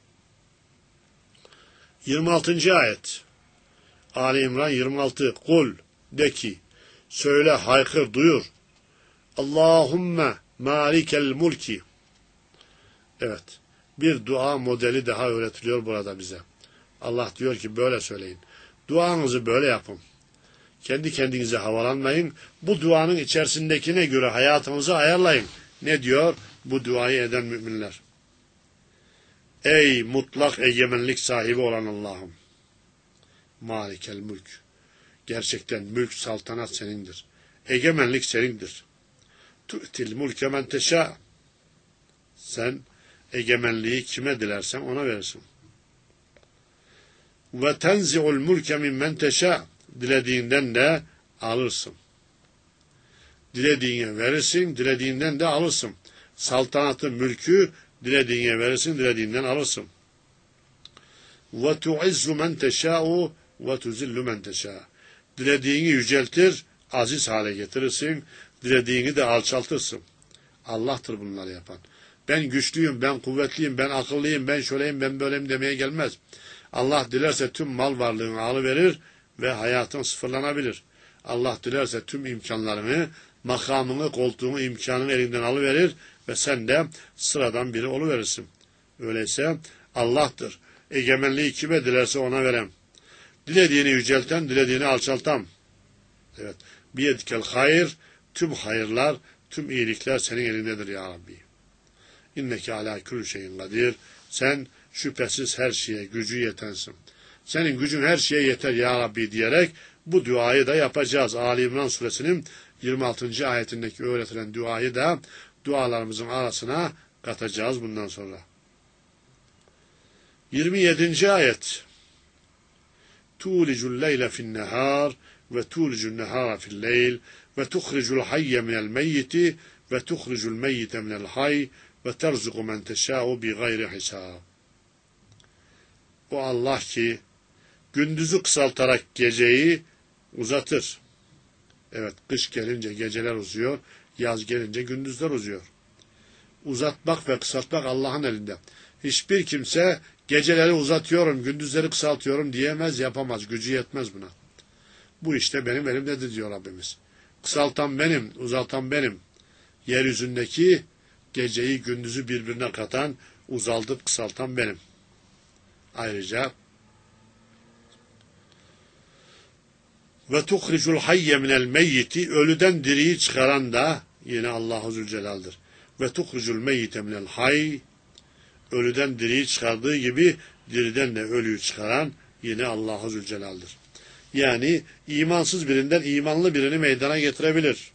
S1: yirmi altıncı ayet. Ali İmran yirmi altı. Kul de ki, söyle, haykır, duyur. Allahümme malikel mulki. Evet, bir dua modeli daha öğretiliyor burada bize. Allah diyor ki böyle söyleyin. Duanızı böyle yapın. Kendi kendinize havalanmayın. Bu duanın içerisindekine göre hayatınızı ayarlayın. Ne diyor bu duayı eden müminler? Ey mutlak egemenlik sahibi olan Allah'ım. Malikel mülk. Gerçekten mülk, saltanat senindir. Egemenlik senindir. Tu'til mulke men teşâ. Sen egemenliği kime dilersen ona verirsin. Ve tenzi'ul mulke mimmen teşâ. Dilediğinden de alırsın. Dilediğine verirsin, dilediğinden de alırsın. Saltanatı, mülkü dilediğine verirsin, dilediğinden alırsın. Ve tu'izzu men teşâ'u ve tuzillu men teşâ. Dilediğini yüceltir, aziz hale getirirsin, dilediğini de alçaltırsın. Allah'tır bunları yapan. Ben güçlüyüm, ben kuvvetliyim, ben akıllıyım, ben şöyleyim, ben böyleyim demeye gelmez. Allah dilerse tüm mal varlığını alıverir ve hayatın sıfırlanabilir. Allah dilerse tüm imkanlarını, makamını, koltuğunu, imkanını elinden alıverir ve sen de sıradan biri oluverirsin. Öyleyse Allah'tır. Egemenliği kime dilerse ona verem. Dilediğini yücelten, dilediğini alçaltam. Evet. Biyedikel hayır, tüm hayırlar, tüm iyilikler senin elindedir ya Rabbi. İnneke alâ külü şeyin kadir. Sen şüphesiz her şeye gücü yetensin. Senin gücün her şeye yeter ya Rabbi diyerek bu duayı da yapacağız. Ali İmran suresinin yirmi altıncı ayetindeki öğretilen duayı da dualarımızın arasına katacağız bundan sonra. yirmi yedinci ayet. Tulicul leyle fi'n-nehâr ve tulicul nehâra fi'l-leyl ve tuhricul hayye minel meyyiti ve tuhricul meyyite minel hayy ve terzuku men teşâ'u bi gayri hisâb. O Allah ki gündüzü kısaltarak geceyi uzatır. Evet, kış gelince geceler uzuyor, yaz gelince gündüzler uzuyor. Uzatmak ve kısaltmak Allah'ın elinde. Hiçbir kimse geceleri uzatıyorum, gündüzleri kısaltıyorum diyemez, yapamaz, gücü yetmez buna. Bu işte benim elimdedir diyor Rabbimiz. Kısaltan benim, uzatan benim. Yeryüzündeki geceyi gündüzü birbirine katan, uzaltıp kısaltan benim. Ayrıca Ve tuhricul hayye minel meyyiti, ölüden diriyi çıkaran da yine Allah-u Zülcelal'dır. Ve tuhricul meyyite minel hayy, ölüden diriyi çıkardığı gibi diriden de ölüyü çıkaran yine Allah-u Zülcelal'dır. Yani imansız birinden imanlı birini meydana getirebilir.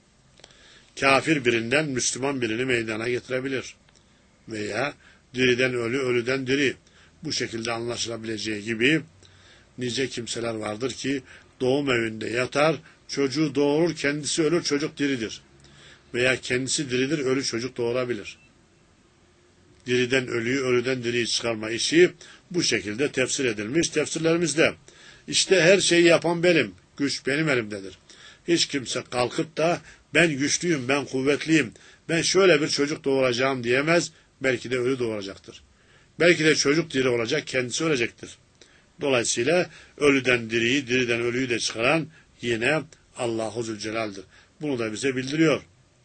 S1: Kafir birinden Müslüman birini meydana getirebilir. Veya diriden ölü, ölüden diri. Bu şekilde anlaşılabileceği gibi nice kimseler vardır ki doğum evinde yatar, çocuğu doğurur, kendisi ölür, çocuk diridir. Veya kendisi diridir, ölü çocuk doğurabilir. Diriden ölüyü, ölüden diriyi çıkarma işi bu şekilde tefsir edilmiş tefsirlerimizde. İşte her şeyi yapan benim, güç benim elimdedir. Hiç kimse kalkıp da ben güçlüyüm, ben kuvvetliyim, ben şöyle bir çocuk doğuracağım diyemez, belki de ölü doğuracaktır. Belki de çocuk diri olacak, kendisi ölecektir. Dolayısıyla ölüden diriyi, diriden ölüyü de çıkaran yine Allah-u Zülcelal'dir. Bunu da bize bildiriyor.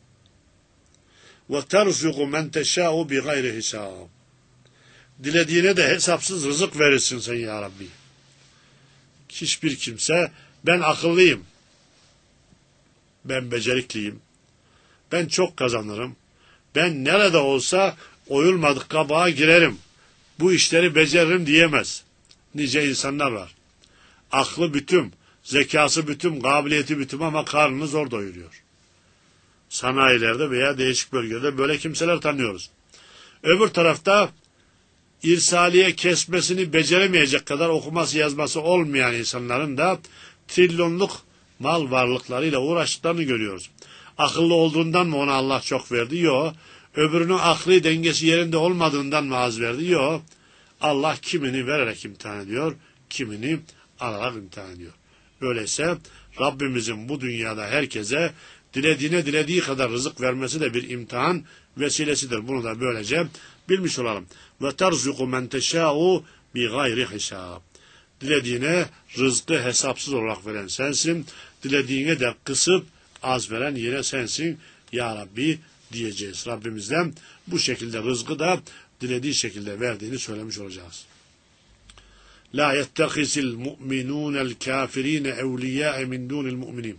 S1: وَتَرْزُقُ مَنْ تَشَاءُ بِغَيْرِ حِسَابٍ. Dilediğine de hesapsız rızık verirsin sen ya Rabbi. Hiçbir kimse ben akıllıyım, ben becerikliyim, ben çok kazanırım, ben nerede olsa oyulmadık kabağa girerim, bu işleri beceririm diyemez. Nice insanlar var. Aklı bütüm, zekası bütüm, kabiliyeti bütüm ama karnını zor doyuruyor. Sanayilerde veya değişik bölgede böyle kimseler tanıyoruz. Öbür tarafta irsaliye kesmesini beceremeyecek kadar okuması yazması olmayan insanların da trilyonluk mal varlıklarıyla uğraştıklarını görüyoruz. Akıllı olduğundan mı ona Allah çok verdi? Yok. Öbürünün aklı dengesi yerinde olmadığından mı az verdi? Yok. Allah kimini vererek imtihan ediyor, kimini alarak imtihan ediyor. Öyleyse Rabbimizin bu dünyada herkese dilediğine dilediği kadar rızık vermesi de bir imtihan vesilesidir. Bunu da böylece bilmiş olalım. Ve terzuku men teşâ'u bi gayri hisâb. Dilediğine rızkı hesapsız olarak veren sensin. Dilediğine de kısıp az veren yine sensin ya Rabbi diyeceğiz. Rabbimizden bu şekilde rızkı da dilediği şekilde verdiğini söylemiş olacağız. La yettehisil mu'minûnel kâfirîne evliyâe min dûnil mu'minîn.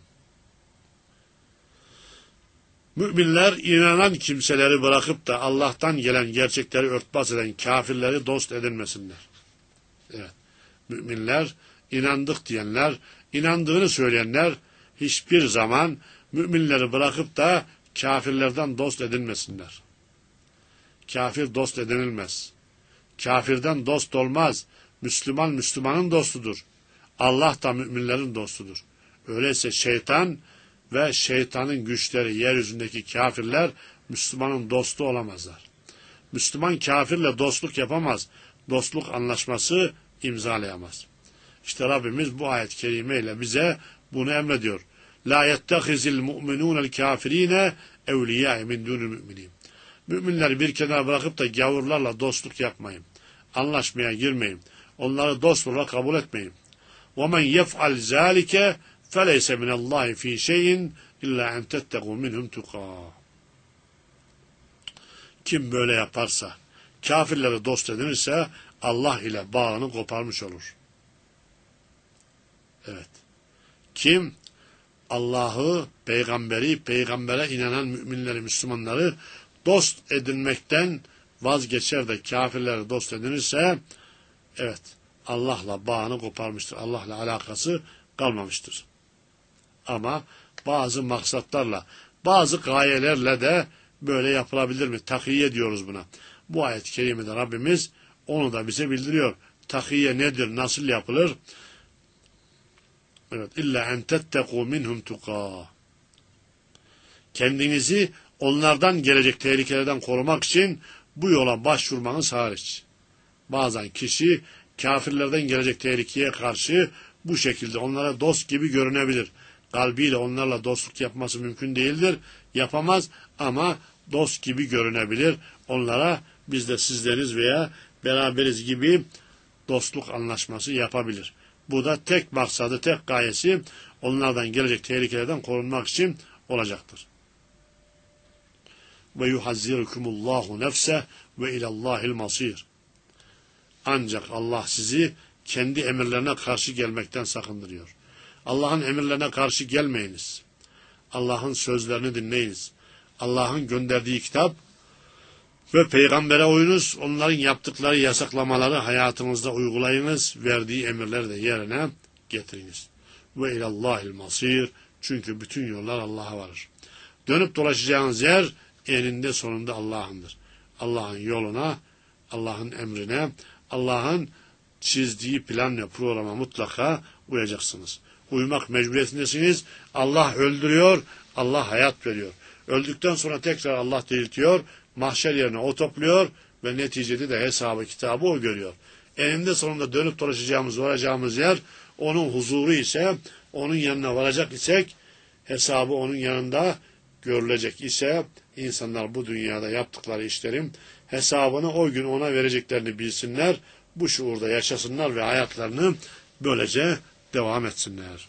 S1: Müminler inanan kimseleri bırakıp da Allah'tan gelen gerçekleri örtbas eden kafirleri dost edinmesinler. Evet. Müminler, inandık diyenler, inandığını söyleyenler hiçbir zaman müminleri bırakıp da kafirlerden dost edinmesinler. Kafir dost edinilmez. Kafirden dost olmaz. Müslüman Müslümanın dostudur. Allah da müminlerin dostudur. Öyleyse şeytan ve şeytanın güçleri, yeryüzündeki kafirler Müslümanın dostu olamazlar. Müslüman kafirle dostluk yapamaz. Dostluk anlaşması imzalayamaz. İşte Rabbimiz bu ayet-i kerimeyle bize bunu emrediyor. La yettehizil mu'minûnel kafirîne evliyâe min dûnil mü'minîn. Müminleri bir kenara bırakıp da gavurlarla dostluk yapmayın. Anlaşmaya girmeyin. Onları dost olarak kabul etmeyin. وَمَنْ يَفْعَلْ ذَٰلِكَ فَلَيْسَ مِنَ اللّٰهِ ف۪ي شَيْءٍ اِلَّا اَنْ تَتَّقُوا مِنْهُمْ تُقَى. Kim böyle yaparsa, kafirlere dost edinirse Allah ile bağını koparmış olur. Evet. Kim Allah'ı, peygamberi, peygambere inanan müminleri, Müslümanları dost edinmekten vazgeçer de kafirleri dost edinirse, evet, Allah'la bağını koparmıştır. Allah'la alakası kalmamıştır. Ama bazı maksatlarla, bazı gayelerle de böyle yapılabilir mi? Takiye diyoruz buna. Bu ayet-i kerimede Rabbimiz onu da bize bildiriyor. Takiye nedir? Nasıl yapılır? Evet. İlla en tettekû minhum tuqâ. Kendinizi onlardan gelecek tehlikelerden korumak için bu yola başvurmanız hariç. Bazen kişi kafirlerden gelecek tehlikeye karşı bu şekilde onlara dost gibi görünebilir. Kalbiyle onlarla dostluk yapması mümkün değildir. Yapamaz ama dost gibi görünebilir. Onlara biz de sizleriz veya beraberiz gibi dostluk anlaşması yapabilir. Bu da tek maksadı, tek gayesi onlardan gelecek tehlikelerden korunmak için olacaktır. Ve yuhazzirukumullahu nefse ve ilallahil masir. Ancak Allah sizi kendi emirlerine karşı gelmekten sakındırıyor. Allah'ın emirlerine karşı gelmeyiniz. Allah'ın sözlerini dinleyiniz. Allah'ın gönderdiği kitap ve peygambere uyunuz. Onların yaptıkları yasaklamaları hayatınızda uygulayınız. Verdiği emirleri de yerine getiriniz. Ve ilallahil masir. Çünkü bütün yollar Allah'a varır. Dönüp dolaşacağınız yer eninde sonunda Allah'ındır. Allah'ın yoluna, Allah'ın emrine, Allah'ın çizdiği plan ve programa mutlaka uyacaksınız. Uymak mecburiyetindesiniz. Allah öldürüyor, Allah hayat veriyor. Öldükten sonra tekrar Allah diriltiyor, mahşer yerine o topluyor ve neticede de hesabı kitabı o görüyor. Eninde sonunda dönüp dolaşacağımız, varacağımız yer onun huzuru ise, onun yanına varacak isek, hesabı onun yanında görülecek ise, insanlar bu dünyada yaptıkları işlerin hesabını o gün ona vereceklerini bilsinler, bu şuurda yaşasınlar ve hayatlarını böylece devam etsinler.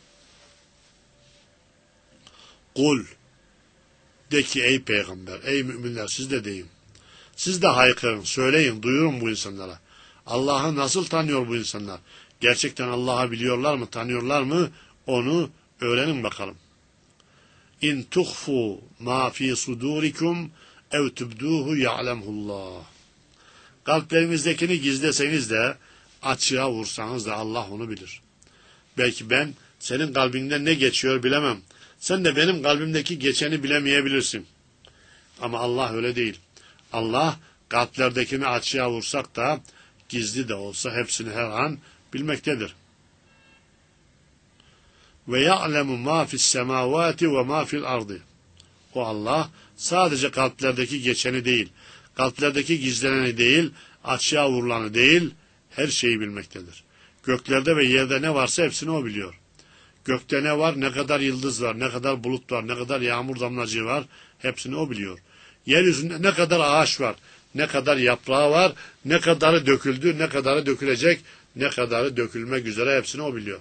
S1: Kul, de ki ey peygamber, ey müminler siz de deyin. Siz de haykırın, söyleyin, duyurun bu insanlara. Allah'ı nasıl tanıyor bu insanlar? Gerçekten Allah'ı biliyorlar mı, tanıyorlar mı? Onu öğrenin bakalım. İn tuhfu ma fi sudurikum ev tubduhu ya'lemhullah. Kalplerinizdekini gizleseniz de, açığa vursanız da Allah onu bilir. Belki ben senin kalbinden ne geçiyor bilemem. Sen de benim kalbimdeki geçeni bilemeyebilirsin. Ama Allah öyle değil. Allah kalplerdekini açığa vursak da, gizli de olsa hepsini her an bilmektedir. Ve ya'lemu ma fi's semavati ve ma fi'l ardı. O Allah sadece kalplerdeki geçeni değil, kalplerdeki gizleneni değil, açığa vurulanı değil, her şeyi bilmektedir. Göklerde ve yerde ne varsa hepsini o biliyor. Gökte ne var, ne kadar yıldız var, ne kadar bulut var, ne kadar yağmur damlacığı var, hepsini o biliyor. Yeryüzünde ne kadar ağaç var, ne kadar yaprağı var, ne kadarı döküldü, ne kadarı dökülecek, ne kadarı dökülmek üzere hepsini o biliyor.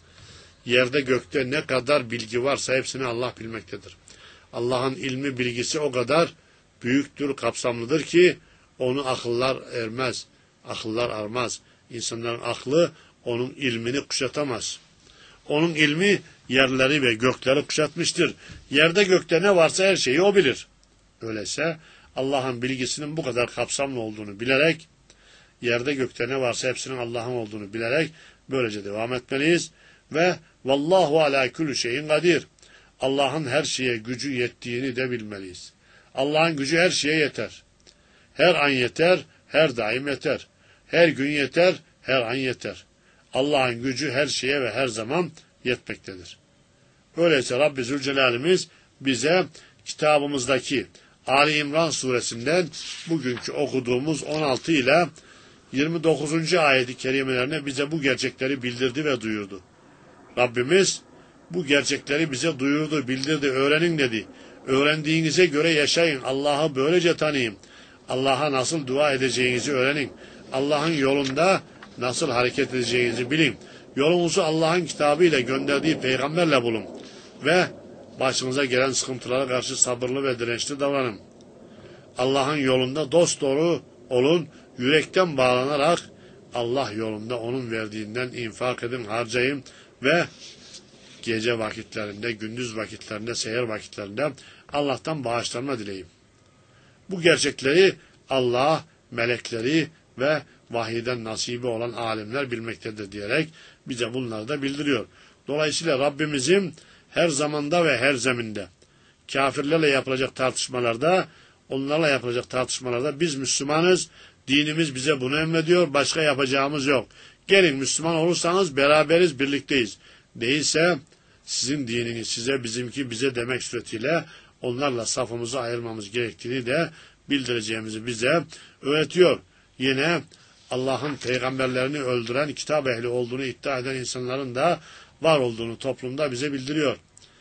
S1: Yerde gökte ne kadar bilgi varsa hepsini Allah bilmektedir. Allah'ın ilmi bilgisi o kadar büyüktür, kapsamlıdır ki onu akıllar ermez, akıllar armaz. İnsanların aklı onun ilmini kuşatamaz. Onun ilmi yerleri ve gökleri kuşatmıştır. Yerde gökte ne varsa her şeyi o bilir. Öyleyse Allah'ın bilgisinin bu kadar kapsamlı olduğunu bilerek, yerde gökte ne varsa hepsinin Allah'ın olduğunu bilerek böylece devam etmeliyiz. Ve vallahu ala kulli şeyin kadir. Allah'ın her şeye gücü yettiğini de bilmeliyiz. Allah'ın gücü her şeye yeter. Her an yeter, her daim yeter. Her gün yeter, her an yeter. Allah'ın gücü her şeye ve her zaman yetmektedir. Öyleyse Rabbi Zülcelal'imiz bize kitabımızdaki Ali İmran suresinden bugünkü okuduğumuz on altı ile yirmi dokuzuncu ayet-i kerimelerine bize bu gerçekleri bildirdi ve duyurdu. Rabbimiz bu gerçekleri bize duyurdu, bildirdi, öğrenin dedi. Öğrendiğinize göre yaşayın, Allah'ı böylece tanıyın. Allah'a nasıl dua edeceğinizi öğrenin. Allah'ın yolunda nasıl hareket edeceğinizi bilin. Yolunuzu Allah'ın kitabıyla gönderdiği peygamberle bulun. Ve başınıza gelen sıkıntılara karşı sabırlı ve dirençli davranın. Allah'ın yolunda dosdoğru olun, yürekten bağlanarak Allah yolunda onun verdiğinden infak edin, harcayın ve gece vakitlerinde, gündüz vakitlerinde, seher vakitlerinde Allah'tan bağışlanma dileyin. Bu gerçekleri Allah, melekleri ve vahiyden nasibi olan alimler bilmektedir diyerek bize bunları da bildiriyor. Dolayısıyla Rabbimizin her zamanda ve her zeminde kafirlerle yapılacak tartışmalarda, onlarla yapılacak tartışmalarda biz Müslümanız, dinimiz bize bunu emrediyor, başka yapacağımız yok. Gelin Müslüman olursanız beraberiz, birlikteyiz. Değilse sizin dininiz size, bizimki bize demek suretiyle onlarla safımızı ayırmamız gerektiğini de bildireceğimizi bize öğretiyor. Yine Allah'ın peygamberlerini öldüren, kitap ehli olduğunu iddia eden insanların da var olduğunu toplumda bize bildiriyor.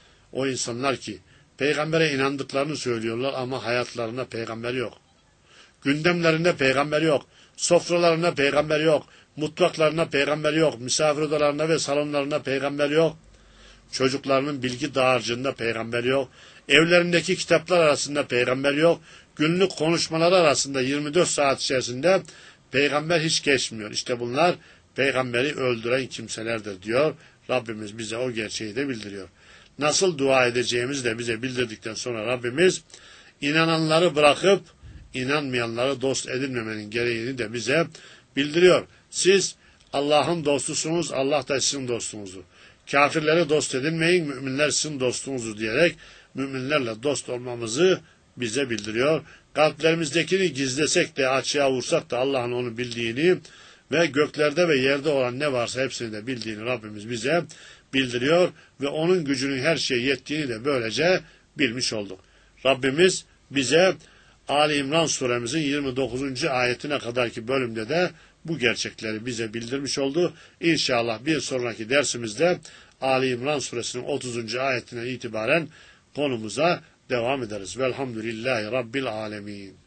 S1: O insanlar ki peygambere inandıklarını söylüyorlar ama hayatlarında peygamber yok. Gündemlerinde peygamber yok. Sofralarında peygamber yok. Mutfaklarında peygamber yok. Misafir odalarında ve salonlarında peygamber yok. Çocuklarının bilgi dağarcığında peygamber yok. Evlerindeki kitaplar arasında peygamber yok. Günlük konuşmaları arasında yirmi dört saat içerisinde peygamber hiç geçmiyor. İşte bunlar peygamberi öldüren kimselerdir diyor Rabbimiz bize o gerçeği de bildiriyor. Nasıl dua edeceğimizi de bize bildirdikten sonra Rabbimiz inananları bırakıp inanmayanları dost edinmemenin gereğini de bize bildiriyor. Siz Allah'ın dostusunuz, Allah da sizin dostunuzdur. Kafirleri dost edinmeyin, müminler sizin dostunuzdur diyerek müminlerle dost olmamızı bize bildiriyor. Kalplerimizdekini gizlesek de açığa vursak da Allah'ın onu bildiğini ve göklerde ve yerde olan ne varsa hepsini de bildiğini Rabbimiz bize bildiriyor ve onun gücünün her şeye yettiğini de böylece bilmiş olduk. Rabbimiz bize Ali İmran suremizin yirmi dokuzuncu ayetine kadarki bölümde de bu gerçekleri bize bildirmiş oldu. İnşallah bir sonraki dersimizde Ali İmran suresinin otuzuncu ayetine itibaren konumuza devam ederiz. Velhamdülillahi Rabbil alemin.